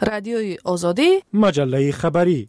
رادیوی آزادی، مجله خبری.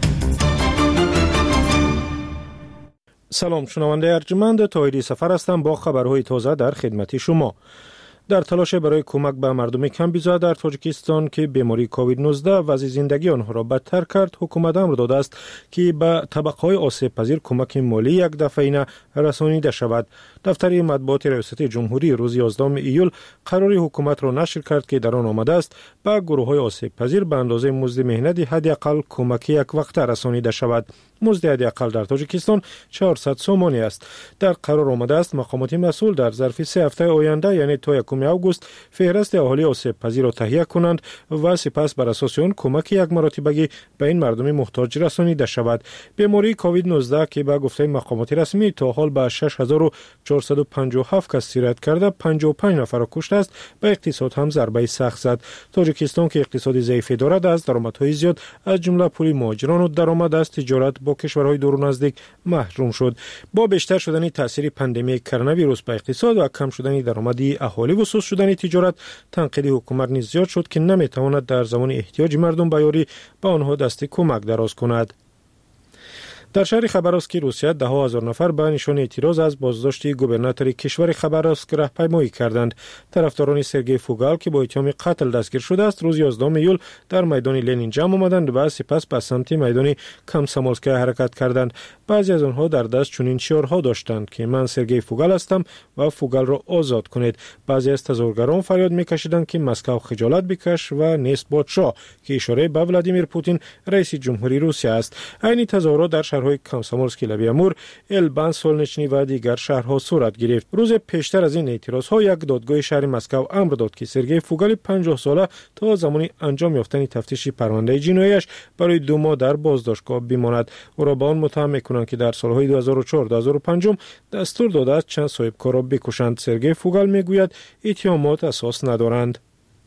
سلام، شنونده ارجمند، طاهری سفر هستم با خبرهای تازه در خدمت شما. در تلاش برای کمک به مردم کمبیزا در تاجیکستان که بیماری کووید 19 وضع زندگی آنها را بدتر کرد، حکومت امر داده است که به طبقه‌های آسیب پذیر کمک مالی یک دفعه‌ای رسانیده شود. دفتر مطبوعات ریاست جمهوری روز 11 ایول قراری حکومت را نشر کرد که در آن آمده است به گروه‌های آسیب پذیر به اندازه مزد مهنت حداقل کمک یک وقته رسانیده شود. مزد حداقل در تاجیکستان 400 سومانی است. در قرار آمده است مقامات مسئول در ظرف 3 هفته آینده یعنی تا 1 آگوست فهرست اهالی آسیب پذیر را تهیه کنند و سپس بر اساس آن کمک یک مراتبگی به این مردم محتاج رسانیده شود. بیماری کووید 19 که به گفته مقامات رسمی تا حال به 6457 کس سیرت کرده 55 نفر را کشته است، به اقتصاد هم ضربه سخت زد. تاجیکستان که اقتصاد ضعیفی دارد از درآمدهای زیاد از جمله پول مهاجران و درآمد از تجارت با کشورهای دور و نزدیک محروم شد. با بیشتر شدن تاثیر پاندمی کرونا ویروس به اقتصاد و کم شدن درآمدی اهالی و سست شدن تجارت، تنقید حکومت نیز زیاد شد که نمیتواند در زمان احتیاج مردم به یاری به آنها دست کمک دراز کند. در شهر خبراسک روسیه 10,000 نفر به نشان اعتراض از بازداشت گوبرناتور کشور خبراسک راهپیمایی کردند. طرفداران سرگئی فوگال که با اتهام قتل دستگیر شده است روز 11 ایول در میدان لنین جمع آمدند و سپس به سمت میدان کامسامولسکای حرکت کردند. بعضی از آنها در دست چنین شعارها داشتند که من سرگئی فوگال هستم و فوگال را آزاد کنید. بعضی از تظاهرگران فریاد میکشیدند که مسکو خجالت بکش و نیست پادشاه، که اشاره به ولادیمیر پوتین رئیس جمهوری روسیه است. این تظاهرات در شهرهای کامسامولسکی، لویامور، البان، سولنچنی و دیگر شهرها صورت گرفت. روز پیشتر از این اعتراضها یک دادگاه شهر مسکو امر داد که سرگئی فوگال 50 ساله تا زمان انجام یافتن تفتیش پرونده جناییش برای 2 ماه در بازداشتگاه بماند. او را به آن متهم می‌کنند که در سالهای 2004-2005 دستور داده است چند صاحبکار را بکشند. سرگئی فوگال میگوید اتهامات اساس ندارند.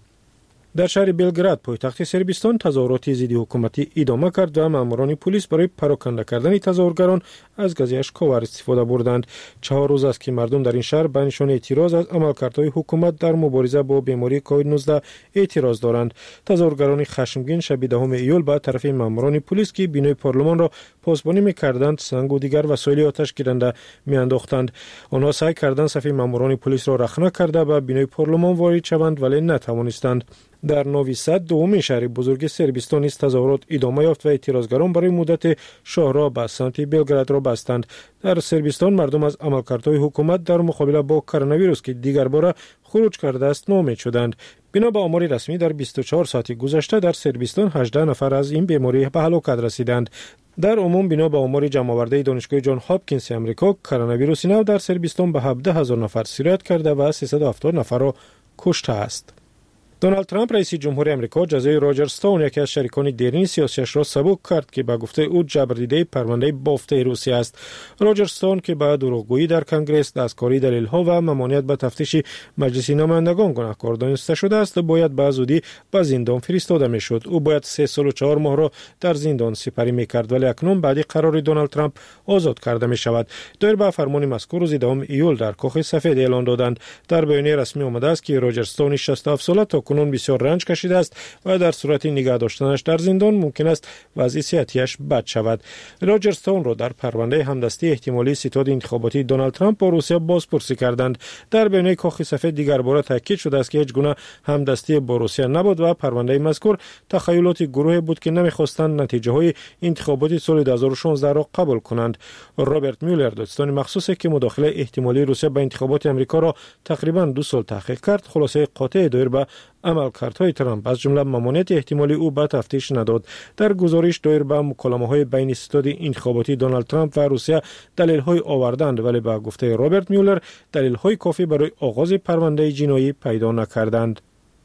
در شهر بلگراد پایتخت سربستان تظاهرات ضد حکومتی ادامه کرد و ماموران پلیس برای پراکنده کردن تظاهرگران از گاز اشک‌آور استفاده بردند. 4 روز است که مردم در این شهر به نشان اعتراض از عملکردهای حکومت در مبارزه با بیماری کووید 19 اعتراض دارند. تظاهرگران خشمگین شب 10 ایول به طرف ماموران پلیس که بینای پارلمان را پاسبانی می‌کردند سنگ و دیگر وسایل آتش گیرنده می‌انداختند. آنها سعی کردند صف ماموران پلیس را رخنه کرده به بینای پارلمان وارد شوند ولی نتوانستند. در نوی سد دومین شهر بزرگ سربستان است تظاهرات ادامه یافت و اعتراضگران برای مدت شاهراه به سمت بلگراد را بستند. در سربستان مردم از عملکردهای حکومت در مقابله با کرونا ویروس که دیگر بار خروج کرده است ناامید شدند. بنا به آمار رسمی در 24 ساعت گذشته در سربستان 18 نفر از این بیماری به هلاکت رسیدند. در عموم بنا به آمار جمع‌آورده دانشگاه جان هاپکینز آمریکا کرونا ویروس نو در سربستان به 17,000 نفر سیرت کرده و 370 نفر را کشته است. دونالد ترامپ رئیس جمهوری آمریکا جزای راجر استون یکی از شریکان دیرین سیاسیش را سبک کرد که به گفته او جبردیده پرونده بافت روسیه است. راجر استون که به دروغگویی در کنگره، دستکاری دلیل‌ها و ممانعت به تفتیش مجلس نمایندگان گناهکار دانسته شده است، باید به زودی به زندان فرستاده میشد. او باید 3 سال و 4 ماه را در زندان سپری میکرد ولی اکنون بعد قرار دونالد ترامپ آزاد کرده می شود. دایر به فرمان مذکور روز 10 ایول در کاخ سفید اعلان دادند. در بیانیه رسمی آمده است که راجر استون 67 ساله تا کنون بسیار رنج کشیده است و در صورت نگاه داشتنش در زندان ممکن است وضع صحتیش بد شود. راجر استون را در پرونده همدستی احتمالی ستاد انتخاباتی دونالد ترامپ با روسیه بازپرسی کردند. در بیانیه کاخ سفید دیگر بار تاکید شده است که هیچ گونه همدستی با روسیه نبود و پرونده مذکور تخیلات گروهی بود که نمی‌خواستند نتیجه های انتخابات سال 2016 را قبول کنند. رابرت میولر دوستان مخصوصی که مداخله احتمالی روسیه به انتخابات آمریکا را تقریباً 2 سال تحقیق کرد، خلاصه قاطع دایر به عملکردهای ترامپ از جمله ممانعت احتمالی او به تفتیش نداد. در گزارش دایر به مکالمه‌های بین ستاد انتخاباتی دونالد ترامپ و روسیه دلیل‌های آوردند ولی به گفته رابرت میولر دلیل‌های کافی برای آغاز پرونده جنایی پیدا نکردند.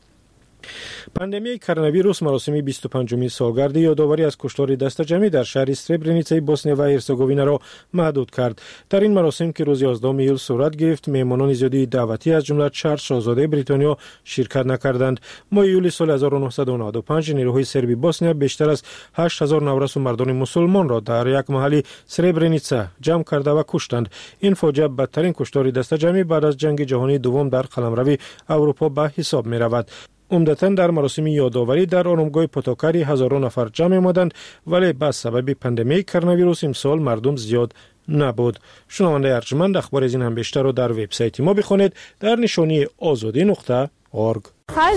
پاندمی کرونا ویروس مراسم 25مین سالگرد یادآوری از کشتار دست جمعی در شهر سربرنیتسای بوسنیا و هرزگوینا را محدود کرد. در این مراسم که روز 11 ایول صورت گرفت، مهمانان زیادی دعوتی از جمله چارلز شاهزاده بریتانیا شرکت نکردند. ماه ایول سال 1995 نیروهای سربی بوسنیا بیشتر از 8000 نورس و مردان مسلمان را در یک محل سربرنیتسا جمع کرده و کشتند. این فاجعه بدترین کشتار دست جمعی بعد از جنگ جهانی دوم در قلمرو اروپا به حساب می رود. عمدتاً در مراسم یادآوری در آرامگاه پتوکاری هزاران نفر جمع آمدند، ولی به سبب پاندمی کرونا ویروس امسال مردم زیاد نبود. شنونده ارجمند اخبار از این هم بیشتر رو در وبسایت ما بخونید در نشانی azadi.org.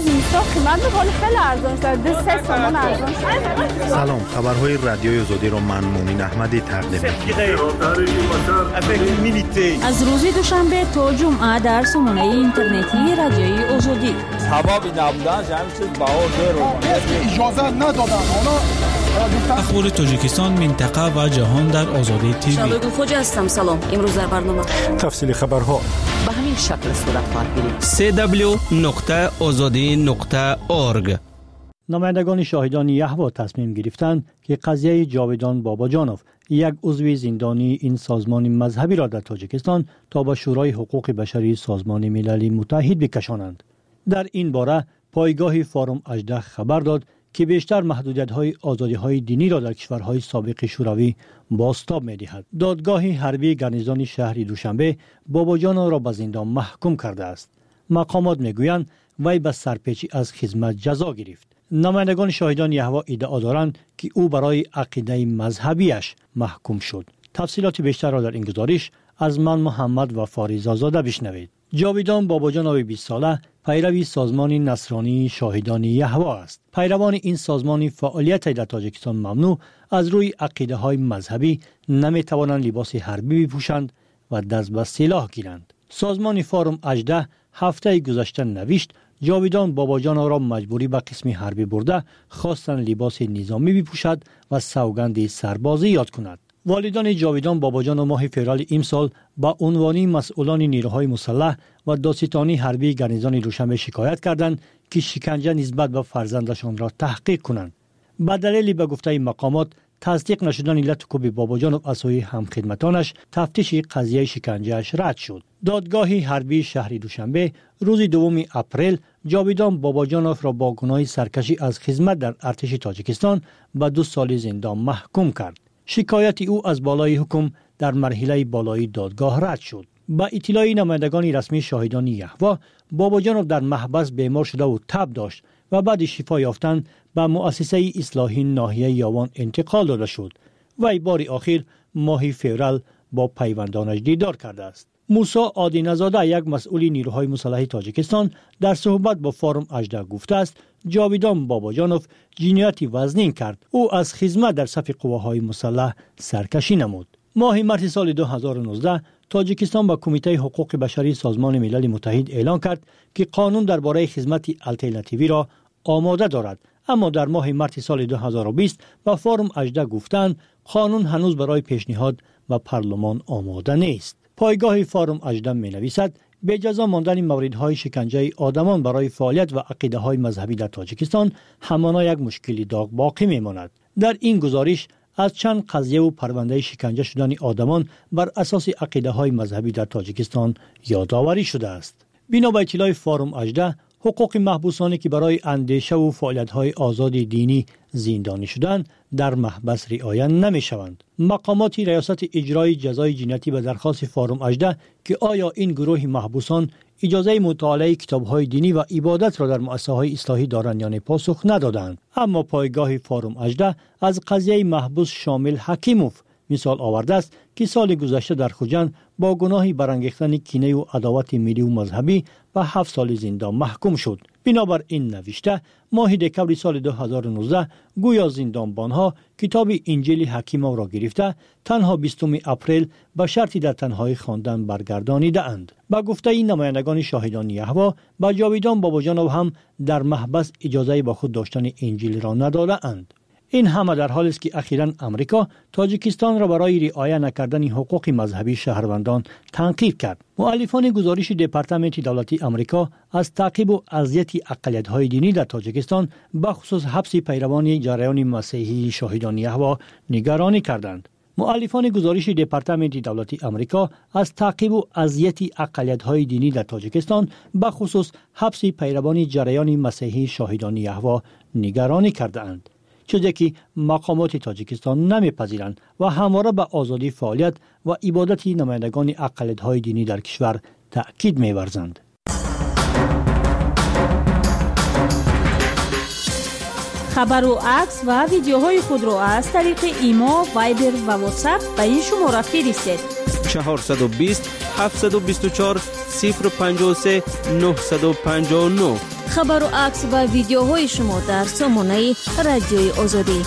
سلام، خبرهای رادیوی آزادی رو من مومن احمدی تقدیم می‌کنم. از روز دوشنبه تا جمعه در سامانه اینترنتی رادیوی آزادی. اخبار تاجیکستان، منطقه و جهان در آزادی تیوی. شبکه خوج هستم. سلام. امروز در برنامه تفصیل خبرها به همین شکل صورت خواهد گرفت. www.azadi.org. نمایندگان شاهدان یهوا تصمیم گرفتند که قضیه جاویدان باباجانوف، یک عضو زندانی این سازمان مذهبی را در تاجیکستان تا به شورای حقوق بشری سازمان ملل متحد بکشانند. در این باره پایگاه فارم 18 خبر داد که بیشتر محدودیت‌های آزادی‌های دینی را در کشورهای سابق شوروی بازتاب می‌دهد. دادگاه حربی گارنیزون شهر دوشنبه باباجان را به زندان محکوم کرده است. مقامات می‌گویند وی به سرپیچی از خدمت جزا گرفت. نمایندگان شاهدان یهوا ادعا دارند که او برای عقیده مذهبیش محکوم شد. تفصیلات بیشتر را در این گزارش از من محمد و فاریزا زاده بشنوید. جاویدان باباجان 20 ساله پیروی سازمان نصرانی شاهدان یهوا است. پیروان این سازمان فعالیت در تاجیکستان ممنوع از روی عقیده‌های مذهبی نمی‌توانند لباس حربی بپوشند و دست به سلاح گیرند. سازمان فارم 18 هفته گذشته نوشت جاویدان باباجان را مجبوری به قسم حربی برده خواستند لباس نظامی بپوشد و سوگند سربازی یاد کند. والدان جاویدان باباجان ماه فوریه امسال با عنوان مسئولان نیروهای مسلح و دادستانی حربی گارنیزون دوشنبه شکایت کردند که شکنجه نسبت به فرزندشان را تحقیق کنند. به دلیل به گفته مقامات تصدیق نشدن علت کوب باباجان از سوی همخدمتانش تفتیش قضیه شکنجهش رد شد. دادگاه حربی شهر دوشنبه روز 2 اپریل جاویدان باباجانوف را با گناه سرکشی از خدمت در ارتش تاجیکستان به 2 سال زندان محکوم کرد. شکایت او از بالای حکم در مرحله بالای دادگاه رد شد. با اطلاع نمایندگان رسمی شاهدان یهوا باباجانوف در محبس بیمار شده و تب داشت و بعد شفا یافتن به مؤسسه اصلاحی ناحیه یاوان انتقال داده شد. وی بار آخر ماه فوریه با پیوندانش دیدار کرده است. موسی عادینزاده یک مسئول نیروهای مسلح تاجیکستان در صحبت با فارم 18 گفته است جاویدان باباجانوف جنایت وزنین کرد. او از خدمت در صف قواهای مسلح سرکشی نمود. ماه مارس سال 2019 تاجیکستان با کمیته حقوق بشری سازمان ملل متحد اعلان کرد که قانون درباره خدمت آلترناتیوی را آماده دارد، اما در ماه مارس سال 2020 با فارم 18 گفتند قانون هنوز برای پیشنهاد و پارلمان آماده نیست. پایگاه فارم 18 می‌نویسد به جزا ماندن موردهای شکنجه آدمان برای فعالیت و عقیده‌های مذهبی در تاجیکستان همانا یک مشکلی داغ باقی می‌ماند. در این گزارش از چند قضیه و پرونده شکنجه شدن آدمان بر اساس عقیده‌های مذهبی در تاجیکستان یادآوری شده است. بنا به اطلاع فارم 18 حقوق محبوسانی که برای اندیشه و فعالیت‌های آزاد دینی زندانی شدند در محبس رعایت نمی‌شوند. مقامات ریاست اجرای جزای جنایتی به درخواست فارم 18 که آیا این گروه محبوسان اجازه مطالعه کتاب‌های دینی و عبادت را در مؤسسه‌های اصلاحی دارند یا نه پاسخ ندادند. اما پایگاه فارم 18 از قضیه محبوس شامل حکیموف مثال آورده است که سال گذشته در خوجند با گناه برانگیختن کینه و عداوت ملی و مذهبی و 7 سال زندان محکوم شد. بنابر این نوشته ماه دکمبر سال 2019 گویا زندانبانها کتاب انجیل حکیموف را گرفته تنها 20 اپریل به شرطی در تنهایی خواندن برگردانیده اند. با گفته این نمایندگان شاهدان یهوا با جاویدان باباجانوف هم در محبس اجازه با خود داشتن انجیل را نداده اند. این همه در حالی است که اخیراً امریکا تاجیکستان را برای رعایت نکردن حقوق مذهبی شهروندان تنقیب کرد. مؤلفان گزارش دپارتمنت دولتی امریکا از تعقیب و اذیت اقلیت‌های دینی در تاجیکستان به خصوص حبس پیروان جریان مسیحی شاهدان یهوا نگرانی کردند. مؤلفان گزارش دپارتمنت دولتی امریکا از تعقیب و اذیت اقلیت‌های دینی در تاجیکستان به خصوص حبس پیروان جریان مسیحی شاهدان یهوا نگرانی کردند. چیزی که مقامات تاجیکستان نمی‌پذیرند و همواره به آزادی فعالیت و عبادت نمایندگان اقلیت‌های دینی در کشور تأکید می‌ورزند. خبر و عکس و ویدیوهای خود را از طریق ایما، وایبر و واتساپ به این شماره فرستید. 420 724 053 959. خبر و عکس و ویدیوهای شما در سامانه رادیوی آزادی.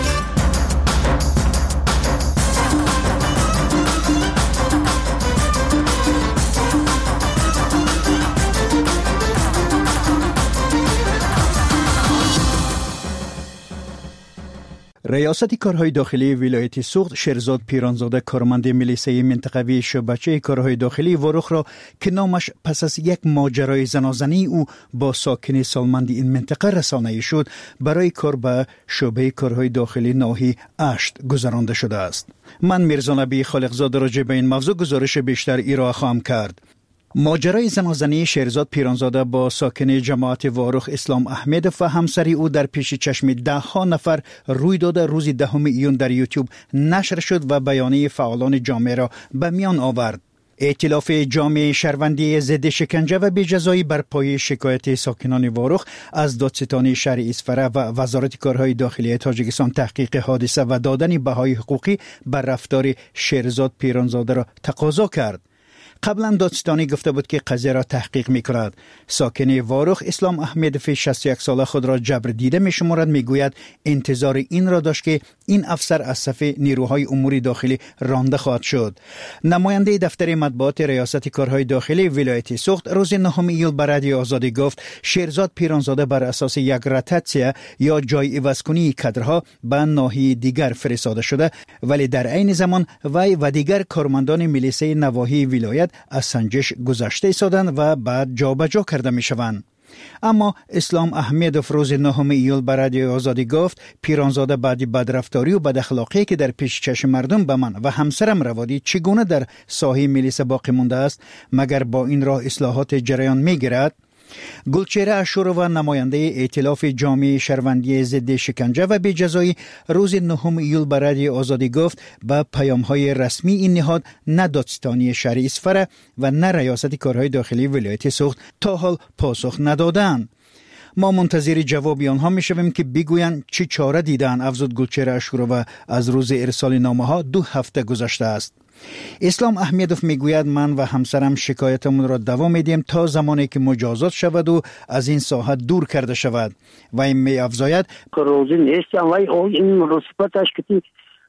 ریاست کارهای داخلی ولایت سوخت شیرزاد پیرانزاده کارمند میلیسه منطقوی شعبچه کارهای داخلی ورخ را که نامش پس از یک ماجرای زنازنی او با ساکن سالمند این منطقه رسانه‌ای شد برای کار به شعبه کارهای داخلی ناحیه اشت گذرانده شده است. من میرزا نبی خالقزاده راجع به این موضوع گزارش بیشتر ارائه خواهم کرد. ماجرای زنازنی شیرزاد پیرانزاده با ساکن جماعت وارخ اسلام احمد و همسری او در پیش چشم 10 نفر روی داده روز 10 ایون در یوتیوب نشر شد و بیانیه فعالان جامعه را به میان آورد. ائتلاف جامعه شهروندی ضد شکنجه و بی‌جزایی بر پایه شکایت ساکنان وارخ از دادستانی شهر اسفره و وزارت کارهای داخلی تاجیکستان تحقیق حادثه و دادن بهای حقوقی بر رفتار شیرزاد پیرانزاده را تقاضا کرد. قبلا دادستانی گفته بود که قضیه را تحقیق می‌کند. ساکن وارخ اسلام احمد فی 61 ساله خود را جبر دیده می‌شمارد. میگوید انتظار این را داشت که این افسر از صف نیروهای امور داخلی رانده خواهد شد. نماینده دفتر مطبوعات ریاست کارهای داخلی ولایت سوخت روز 9 ایول به رادیو آزادی گفت شیرزاد پیرانزاده بر اساس یک رتاتسیا یا جای عوض‌کنی کادرها به ناحیه دیگر فرستاده شده، ولی در عین زمان وی و دیگر کارمندان میلیسه نواحی ولایت از سنجش گذشته ایستادند و بعد جابجا کرده می شوند. اما اسلام احمدوف روز 9 ایول به رادیو آزادی گفت پیرانزاده بعد بدرفتاری و بداخلاقی که در پیش چشم مردم به من و همسرم روادی چگونه در ساحه میلیسه باقی مانده است، مگر با این راه اصلاحات جریان می گیرد؟ گلچهره اشورو و نماینده ائتلاف جامعه شهروندی ضد شکنجه و بی‌جزایی روز 9 ایول به رادیو آزادی گفت به پیام‌های رسمی این نهاد نه دادستانی شهر اسفره و نه ریاست کارهای داخلی ولایت سوخت تا حال پاسخ ندادند. ما منتظر جواب آنها میشویم که بگویند چه چاره دیدن، افزود گلچهره اشورو و از روز ارسال نامه ها 2 هفته گذشته است. اسلام احمدوف میگوید من و همسرم شکایتمون را دوام میدیم تا زمانی که مجازات شود و از این ساحه دور کرده شود. و این می افزاید روزی نیستم و این رسپتش که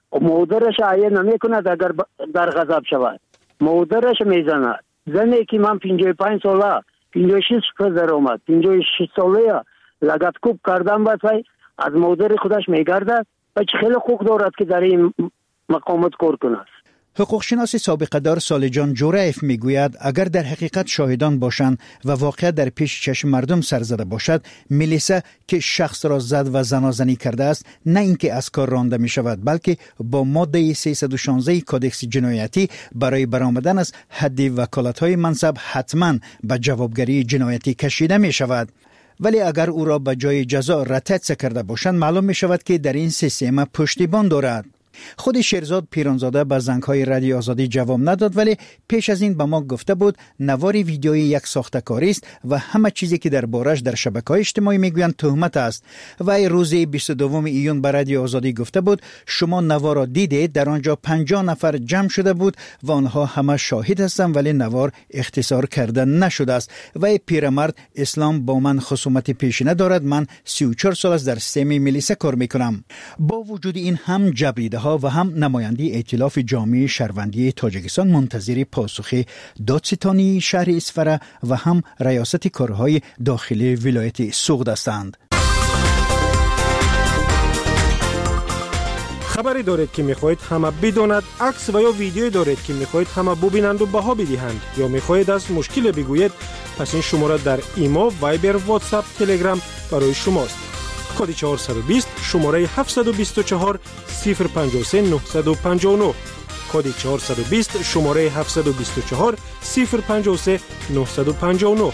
مادرش عیه نمیکند اگر در غضب شود مادرش میزند. زنی که من 55 ساله 56 سال اومد 56 ساله لگت کوب کردم بس از مادر خودش میگرده و خیلی خوب دارد که در این مقامات کار کند. حقوقشناس سابقه دار سالجان جورایف میگوید اگر در حقیقت شاهدان باشند و واقعا در پیش چشم مردم سر زده باشد، میلیسه که شخص را زد و زنازنی کرده است نه اینکه از کار رانده می شود، بلکه با ماده 316 کدکس جنایتی برای برآمدن از حد وکالت‌های منصب حتما به جوابگری جنایتی کشیده می شود. ولی اگر او را به جای جزا رتاتسیا کرده باشند معلوم می شود که در این سیستم پشتیبان دارد. خود شیرزاد پیرانزاده به زنگ‌های رادیو آزادی جواب نداد، ولی پیش از این به ما گفته بود نوار ویدیویی یک ساخته‌کاری است و همه چیزی که دربارش در شبکه‌های اجتماعی میگویند تهمت است. و روز 22 ایون به رادیو آزادی گفته بود شما نوار را دیدید، در آنجا 50 نفر جمع شده بود و آنها همه شاهد هستند ولی نوار اختصار کرده نشده است. و پیرمرد اسلام با من خصومت پیشینه دارد، من 34 سال است در سیستم میلیسه کار میکنم. با وجود این هم جبریده و هم نماینده ائتلاف جامعه شهروندی تاجیکستان منتظر پاسخ دادستانی شهر اسفره و هم ریاست کارهای داخلی ولایت سوخت هستند. خبری دارید که میخواهید همه بداند، عکس و یا ویدیویی دارید که میخواهید همه ببینند و بها بدهند یا میخواهید از مشکل بگویید، پس این شماره در ایما، وایبر، واتساپ، تلگرام برای شماست. کد 420 شماره 724 053 959. کد 420 شماره 724 053 959.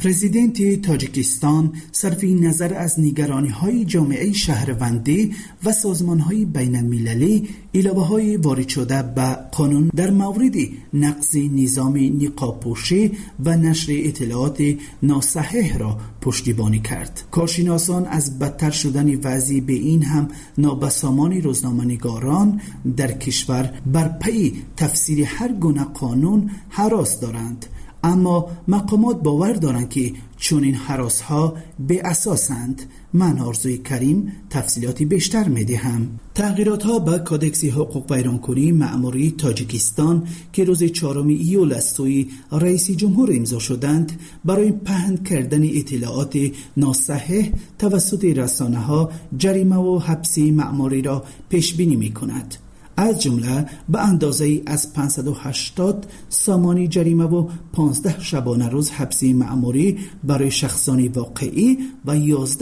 پرزیدنت تاجیکستان صرف نظر از نگرانی‌های جامعه شهروندی و سازمان‌های بین‌المللی علاوه‌های وارد شده به قانون در مورد نقض نظام نقاب‌پوشی و نشر اطلاعات ناصحیح را پشتیبانی کرد. کارشناسان از بدتر شدن وضع به این هم نابسامان روزنامه‌نگاران در کشور بر پی تفسیر هر گونه قانون هراس دارند. اما مقامات باور دارند که چون این هراس‌ها به اساسند. من آرزوی کریم تفصیلاتی بیشتر می‌دهم. تغییرات‌ها به کادکس حقوق ویرانکنی مأموری تاجیکستان که روز 4 ایول از سوی رئیس جمهور امضا شدند برای پهن کردن اطلاعات ناصحیح توسط رسانه‌ها جریمه و حبس مأموری را پیش بینی می‌کند. از جمله به اندازه از 580 سامانی جریمه و 15 شبانه روز حبس مأموری برای شخصانی واقعی و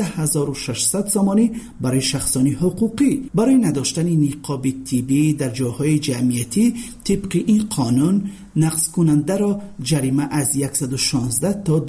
11600 سامانی برای شخصانی حقوقی برای نداشتن نقاب طبی در جاهای جمعیتی طبق این قانون نقض کننده را جریمه از 116 تا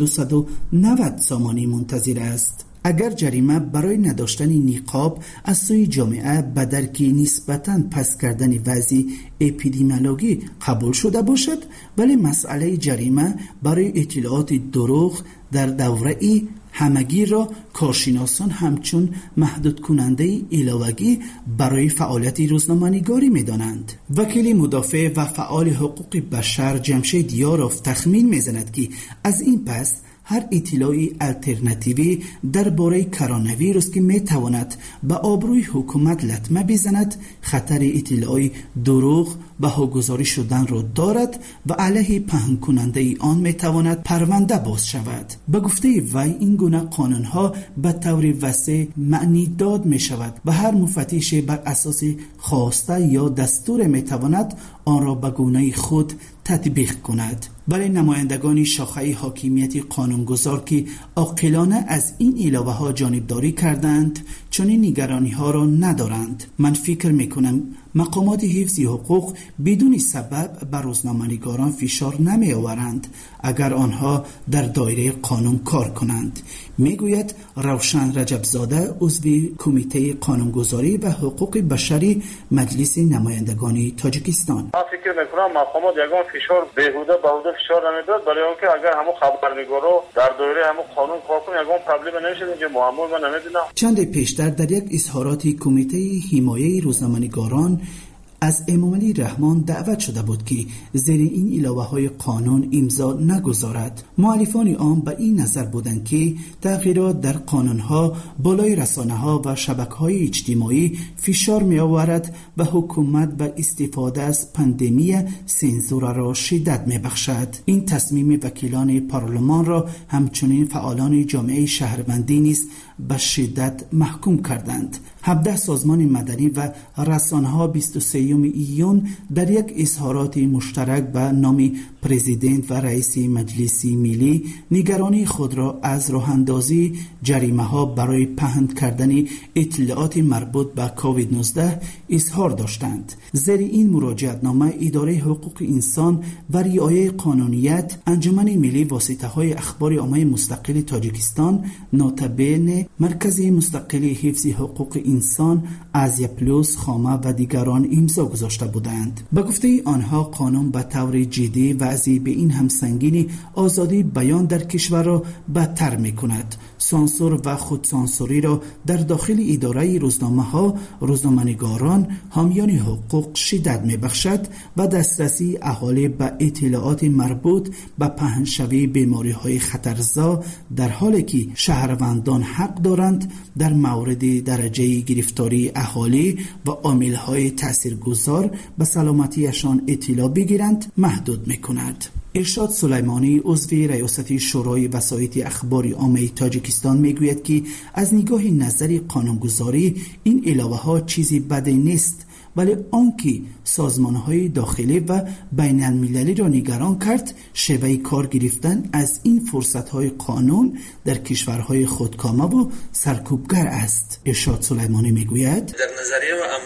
290 سامانی منتظر است. اگر جریمه برای نداشتن نقاب از سوی جامعه به درک نسبتاً پس کردن وضع اپیدمیولوژی قبول شده باشد، ولی مسئله جریمه برای اطلاعات دروغ در دوره همگی را کارشناسان همچون محدود کننده علاوگی برای فعالیت روزنامه‌نگاری می‌دانند. وکیل مدافع و فعال حقوق بشر جمشید یاروف تخمین می‌زند که از این پس هر اطلاعی الترناتیوی درباره کرونا ویروس که میتواند به آبروی حکومت لطمه بزند خطر اطلاعی دروغ بهاگذاری شدن را دارد و علیه پهن کننده آن میتواند پرونده باز شود. به گفته وی این گونه قانونها به طور وسیع معنی داد می شود و هر مفتش بر اساس خواسته یا دستور میتواند آن را به گونه خود تطبیق کند. برای نمایندگان شاخه حاکمیت قانونگذار که عاقلانه از این علاوه ها جانبداری کردند چنین نگرانی ها را ندارند. من فکر میکنم مقامات حفظ حقوق بدون سبب بر روزنامه‌نگاران فشار نمی آورند اگر آنها در دایره قانون کار کنند. میگوید روشن رجبزاده عضو کمیته قانونگذاری و حقوق بشری مجلس نمایندگان تاجیکستان. من فکر میکنم مقامات یگان فشار بیهوده فشار نمیداد، برای اون که اگر همون خبرنگارا در دایره همون قانون کار کنن یگان پرابلم نمیشه که معمول من نمیدونم. چند پیشتر در یک اظهارات کمیته حمایت روزنامه‌نگاران از امام علی رحمان دعوت شده بود که زیر این علاوه های قانون امضا نگذارد. مؤلفان آن به این نظر بودند که تغییرات در قانون ها بالای رسانه ها و شبکه های اجتماعی فشار می آورد و حکومت به استفاده از پاندمی سنزور را شدت می بخشد. این تصمیم وکیلان پارلمان را همچنین فعالان جامعه شهروندی نیز به شدت محکوم کردند. 17 سازمان مدنی و رسانه‌ها 23 ایون در یک اظهارات مشترک به نام پرزیدنت و رئیس مجلس ملی نگرانی خود را از راه‌اندازی جریمه‌ها برای پهن کردن اطلاعات مربوط به کووید 19 اظهار داشتند. زیر این مراجعتنامه اداره حقوق انسان و رعایت قانونیت انجمن ملی واسطه‌های اخبار عامه مستقل تاجیکستان نوتابن مرکز مستقل حفظ حقوق انسان آزیا پلوس خامه و دیگران امضا گذاشته بودند. به گفته آنها قانون به طور جدی وضعی به این هم سنگین آزادی بیان در کشور را بدتر می‌کند. سانسور و خودسانسوری را در داخل اداره روزنامه‌ها، روزنامه‌نگاران، حامیان حقوق شدت می‌بخشد و دسترسی اهالی به اطلاعات مربوط به پهن‌شوی بیماری‌های خطرزا در حالی که شهروندان حق دارند در مورد درجه گرفتاری اهالی و عامل‌های تاثیرگذار به سلامتیشان اطلاع بگیرند محدود می‌کند. ارشاد سلیمانی عضو ریاست شورای وسایط اخبار عامه تاجیکستان میگوید که از نگاه نظری قانونگذاری این علاوه‌ها چیزی بدی نیست، ولی آنکه سازمان‌های داخلی و بین المللی را نگران کرد شیوه کار گرفتن از این فرصت‌های قانون در کشورهای خودکامه و سرکوبگر است. ارشاد سلیمانی میگوید در نظریه و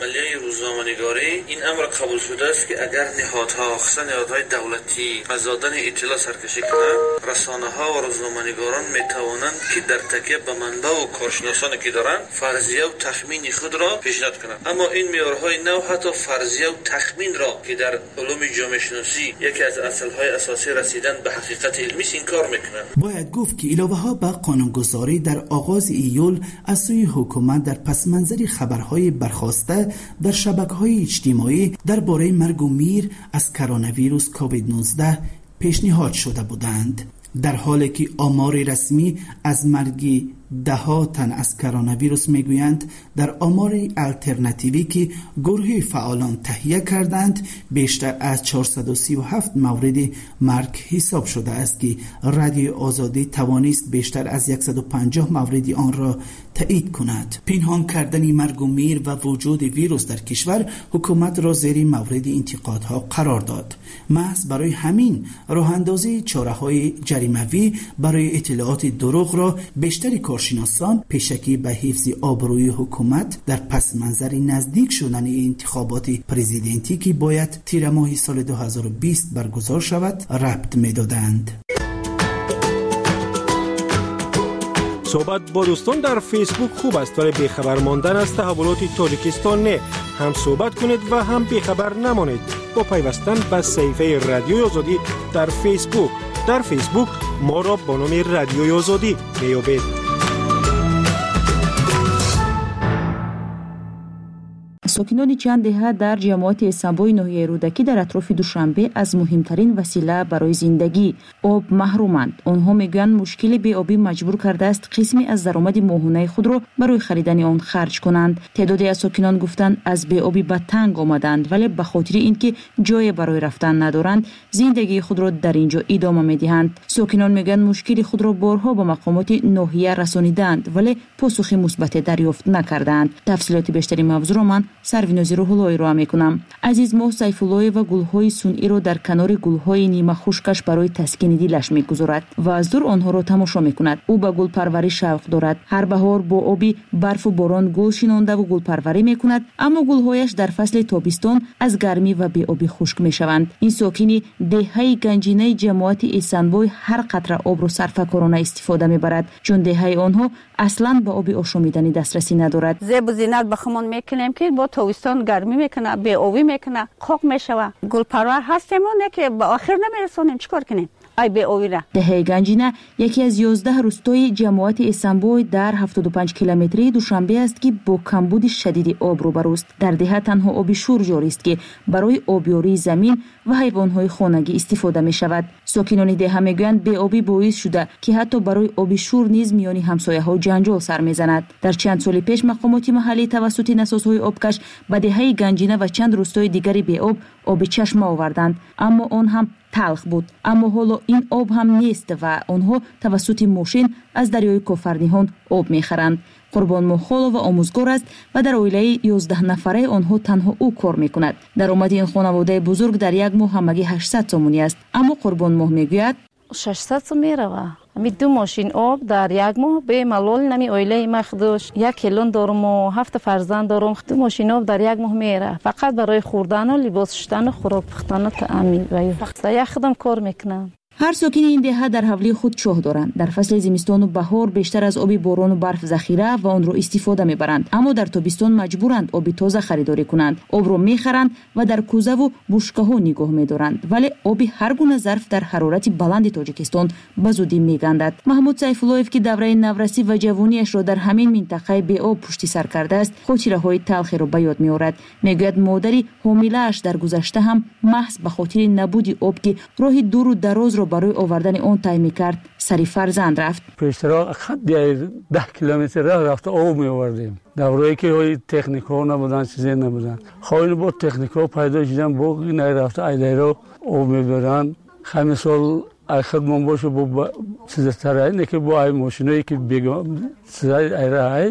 عملیه روزنامه‌نگاری این امر قبول شده است که اگر نهادها خصوصا نهادهای دولتی از دادن اطلاع سرکشی کنند، رسانه‌ها و روزنامه‌نگاران میتوانند که در تکیه به منبع و کارشناسانی که دارند فرضیه و تخمین خود را پیشنهاد کنند. اما این معیارهای نو حتی فرضیه و تخمین را که در علوم جامعه شناسی یکی از اصل‌های اساسی رسیدن به حقیقت علمی است انکار میکنند. باید گفت که علاوه‌ها به قانونگذاری در آغاز ایول از سوی حکومت در پس منظر خبرهای برخاسته در شبکه‌های اجتماعی درباره مرگ و میر از کرونا ویروس کووید 19 پیشنهاد شده بودند، در حالی که آمار رسمی از مرگ ده‌ها تن از کرونا ویروس میگویند در آمار الترناتیوی که گروه فعالان تهیه کردند بیشتر از 437 مورد مرگ حساب شده است که رادیو آزادی توانست بیشتر از 150 مورد آن را تایید کند. پنهان کردن مرگ و میر و وجود ویروس در کشور حکومت را زیر مورد انتقادها قرار داد. محض برای همین راه اندازی چاره‌های جریمه‌ای برای اطلاعات دروغ را بیشتر کارشناسان پیشکی به حفظ آبروی حکومت در پس منظر نزدیک شدن انتخابات پرزیدنتی که باید تیر ماه سال 2020 برگزار شود ربط می‌دادند. صحبت با دوستان در فیسبوک خوب است ولی بیخبر ماندن از تحولات تاجیکستان نه. هم صحبت کنید و هم بیخبر نمانید با پیوستن به صفحه رادیوی آزادی در فیسبوک. در فیسبوک ما را با نام رادیوی آزادی میابید. ساکنان چند دهه در جماعت اسنبای ناحیه رودکی در اطراف دوشنبه از مهمترین وسیله برای زندگی آب محرومند. آنها میگویند مشکل بی‌آبی مجبور کرده است قسمی از درآمد ماهانه خود را برای خریدن آن خرج کنند. تعدادی از ساکنان گفتند از بی‌آبی به تنگ آمدند ولی به خاطر اینکه جای برای رفتن ندارند زندگی خود را در اینجا ادامه میدهند. ساکنان میگویند مشکل خود را بارها به مقامات ناحیه رسانیدند ولی پاسخ مثبت دریافت نکردند. تفصیلات بیشتری موضوع را من سروینازی روح‌اللهی را میکنم. عزیز ماه سیف‌الله و گل‌های سنئی را در کنار گل‌های نیمه خشکش برای تسکین دلش میگذارد و از دور آنها را تماشا میکند. او به گل پروری شوق دارد. هر بهار با آبی برف و باران گل شینانده و گل پروری میکند، اما گل‌هایش در فصل تابستان از گرمی و بی‌آبی خشک میشوند. این ساکنی دهه گنجینه جماعت اسنبای هر قطره آب را صرفه‌کارانه استفاده میبرد چون دهه آنها اصلاً به آب آشامیدنی دسترسی ندارد. زیب و زینت بخمون میکنیم که با تابستان گرمی میکنه، بی‌آبی میکنه، خاک میشوه. گل پرور هستیم نه که به آخر نمیرسونیم، چیکار کنیم؟ ای بی‌آبی را. دهه گنجینه یکی از 11 روستای جماعت اسنبای در 75 کیلومتری دوشنبه است که با کمبود شدید آب روبروست. در دهه تنها آب شور جاری است که برای آبیاری زمین و حیوانات خانگی استفاده می شود. ساکنان دهه میگویند بی‌آبی باعث شده که حتی برای آب شور نیز میان همسایه‌ها جنجال سر میزند. در چند سال پیش مقامات محلی توسط نسازهای آبکش به دهه گنجینه و چند روستای دیگری بی‌آب آب چشمه آوردند، اما آن هم تلخ بود. اما حالا این آب هم نیست و آنها توسط ماشین از دریای کوفرنیهان آب میخرند. قربان مخالو و آموزگار است و در عائله 11 نفره آنها تنها او کار میکند. درآمد این خانواده بزرگ در یک ماه همگی 800 سومونی است، اما قربان ماه میگوید 600 سوم میروه. می دو ماشین آب در یک ماه به ملال نمی عائله مخدوش 1 کلون دارم و 7 فرزند دارم. دو ماشین آب در یک ماه میره فقط برای خوردن و لباس شستن و خوراک پختن و تامین و فقط یک خدم کار میکنم. هر ساکن این دهه در حولی خود چاه دارند. در فصل زمستان و بهار بیشتر از آب باران و برف ذخیره و آن را استفاده میبرند، اما در تابستان مجبورند آب تازه خریداری کنند. آب را میخرند و در کوزه و بشکه‌ها نگاه میدارند، ولی آب هر گونه ظرف در حرارت بلند تاجیکستان به زودی میگندد. محمود سیف‌الله که دوره نورسی و جوانیش را در همین منطقه به آب پشت سر کرده است، خاطره‌های تلخی را به یاد میآورد. میگوید مادری حامله‌اش در گذشته هم محض به خاطر نبود آب که راه دور و دراز را برای آوردن اون طی می‌کرد سری فرزند رفت. پیشتر خط 10 کیلومتر رفت آب می‌آوردیم. دوره‌ای که های تکنیک‌ها نبودن، چیزی نبودن. خواهی با تکنیک‌ها پیدا شدن با نرفته ایله رو آب می‌برن. همین سال خدمت باشه با چیز ترای نه که با ای ماشینایی که بیگم چیزای ایره و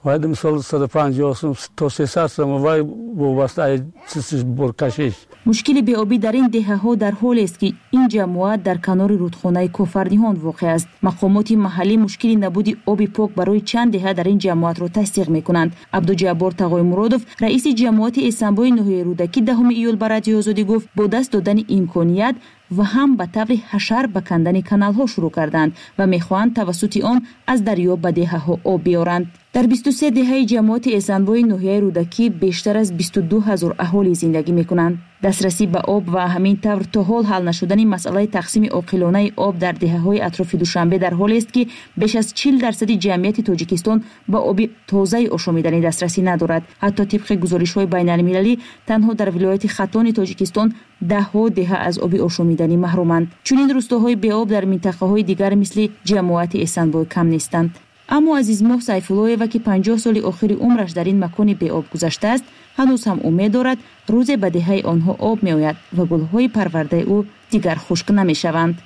باید مثال 150 سوم تا 300 سوم وای وابسته چیزش برکشش. مشکل بی‌آبی در این دهه‌ها در حالی است که این جماعت در کنار رودخانه کوفرنیان واقع است. مقامات محلی مشکل نبود آب پاک برای چند دهه در این جماعت را تصدیق می‌کنند. عبدالجبار تقای مرادوف رئیس جماعت اسنبای ناحیه رودکی 10 ایول بر رادیو آزادی گفت با دست دادن امکانیت و هم به طور حشر به کندن کانال‌ها شروع کردند و می‌خواهند توسط آن از دریا به دهه‌ها آب بیارند. در 23 دهه جماعت اسنبای ناحیه رودکی بیشتر از 22,000 اهالی زندگی می‌کنند. دسترسی به آب و همین طور تا حال حل نشدن مسئله تقسیم عاقلانه آب در دهه‌های اطراف دوشنبه در حالی است که بیش از 40% جمعیت تاجیکستان به آب تازه آشامیدنی دسترسی ندارد. حتی طبق گزارش‌های بین‌المللی تنها در ولایت ختان تاجیکستان دهه از آب آشامیدنی محرومند. چنین روستاهای بی‌آب در منطقه‌های دیگر مثل جماعت اسنبای کم نیستند. اما عزیز ماه سیف‌الله که 50 سال آخر عمرش در این مکان بی‌آب گذشته است، هنوز هم امید دارد روز به دهه آنها آب می‌آید و گل‌های پرورده او دیگر خشک نمی‌شوند.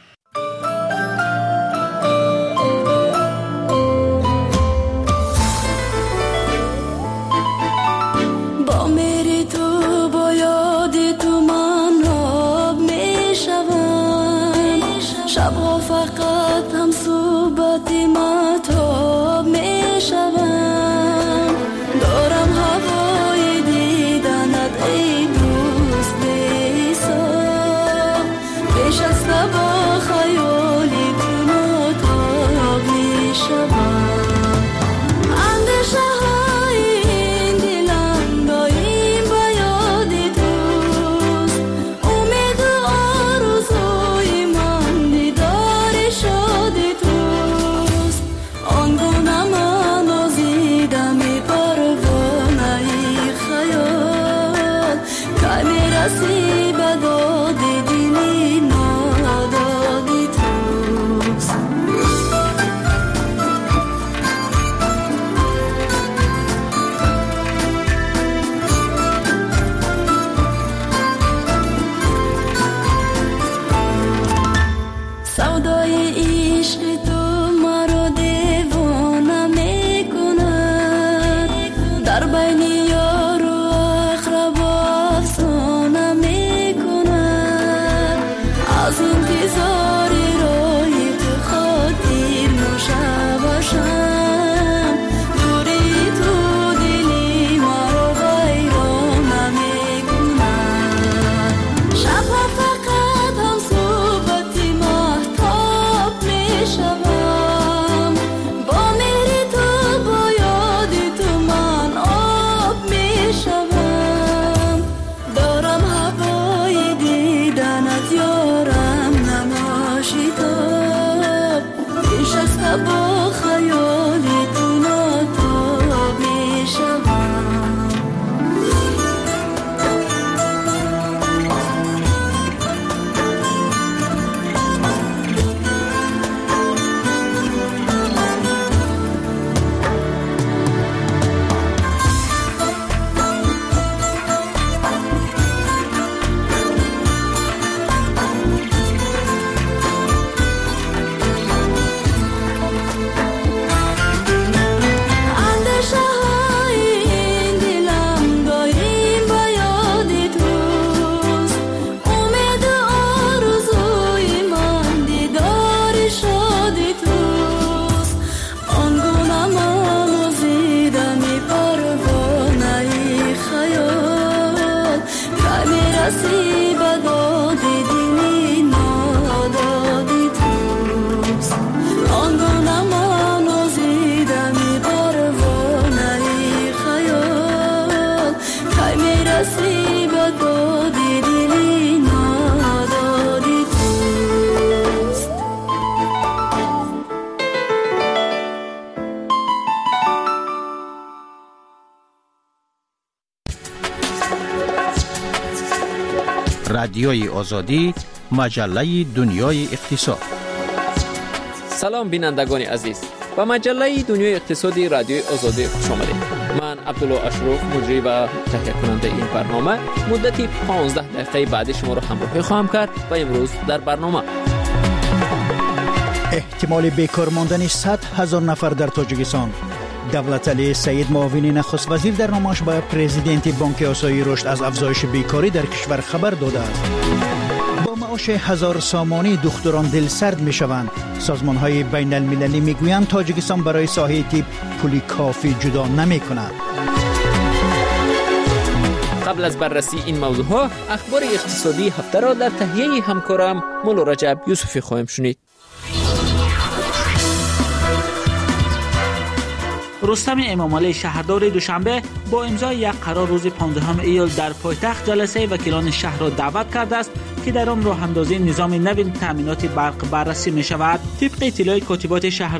رادیوی آزادی، مجله دنیای اقتصاد. سلام بینندگان عزیز، با مجله دنیای اقتصادی رادیوی آزادی خوش آمدید. من عبدالله اشرف، مجری و تهیه کننده این برنامه، مدتی 15 دقیقه بعد شما را همراهی خواهم کرد و امروز در برنامه احتمال بیکار ماندن 100,000 نفر در تاجیکستان، دولتعلی سید معاون نخست وزیر در نامش به پرزیدنت بانک آسیایی رشد از افزایش بیکاری در کشور خبر داده است. با معاش 1000 سامانی دختران دل سرد می شوند. سازمان های بین المللی می گویند تاجیکستان برای ساحه تیپ پولی کافی جدا نمی کند. قبل از بررسی این موضوع ها اخبار اقتصادی هفته را در تهیه همکارم مولا رجب یوسفی خواهیم شنید. رستم امامعلی شهردار دوشنبه با امضای یک قرار روز 15 ایول در پایتخت جلسه وکیلان شهر را دعوت کرده است که در آن راه اندازی نظام نو تامینات برق بررسی می شود. طبق اطلاع کاتبات شهر